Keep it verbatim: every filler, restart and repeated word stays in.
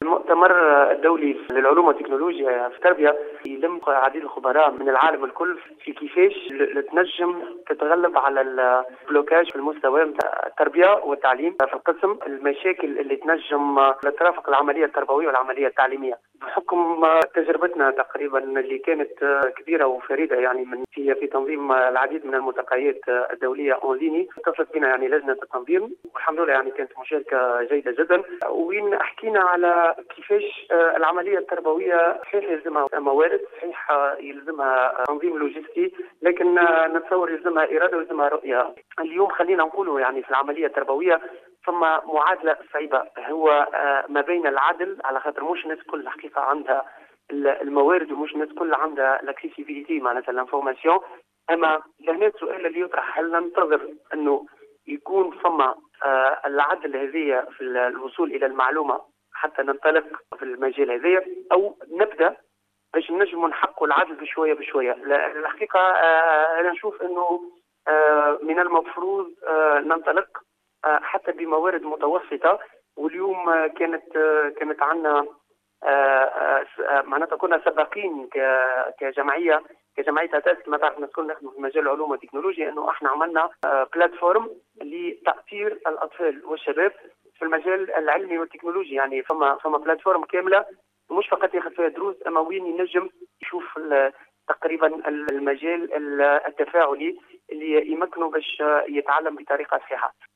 المؤتمر الدولي للعلوم والتكنولوجيا في التربية يلم عديد الخبراء من العالم الكل في كيفاش تنجم تتغلب على البلوكاج في المستوى نتاع التربية والتعليم في القسم، المشاكل اللي تنجم ترافق العملية التربوية والعملية التعليمية. بحكم تجربتنا تقريبا اللي كانت كبيرة وفريدة يعني من في في تنظيم العديد من الملتقيات الدولية اونليني، اتصلت بنا يعني لجنة التنظيم والحمد لله يعني كانت مشاركة جيدة جدا، وين حكينا على كيفاش العملية التربوية صحيح يلزمها موارد، صحيح يلزمها تنظيم لوجستي، لكن نتصور يلزمها إرادة ويلزمها رؤية. اليوم خلينا نقولوا يعني في العملية التربوية ثم معادلة صعيبة، هو ما بين العدل، على خاطر مش الناس كل الحقيقة عندها الموارد ومش الناس كل عندها الاكسيسيبيليتي معناتها الانفورماسيون. اما لهنا السؤال اللي يطرح، هل ننتظر انه يكون ثم آه العدل هذه في الوصول الى المعلومه حتى ننطلق في المجال هذا، او نبدا باش نجموا نحققوا العدل بشويه بشويه؟ الحقيقه آه انا نشوف انه آه من المفروض آه ننطلق آه حتى بموارد متوسطه. واليوم آه كانت آه كانت عندنا آه آه معناتها كنا سباقين كجمعيه كجمعيه اساس ما تعرف نكون نخدم في مجال العلوم والتكنولوجيا، انه احنا عملنا آه بلاتفورم لتاثير الاطفال والشباب في المجال العلمي والتكنولوجي. يعني فما فما بلاتفورم كامله مش فقط ياخذ فيها دروس، اما وين ينجم يشوف تقريبا المجال التفاعلي اللي يمكنه باش يتعلم بطريقه صحيحه.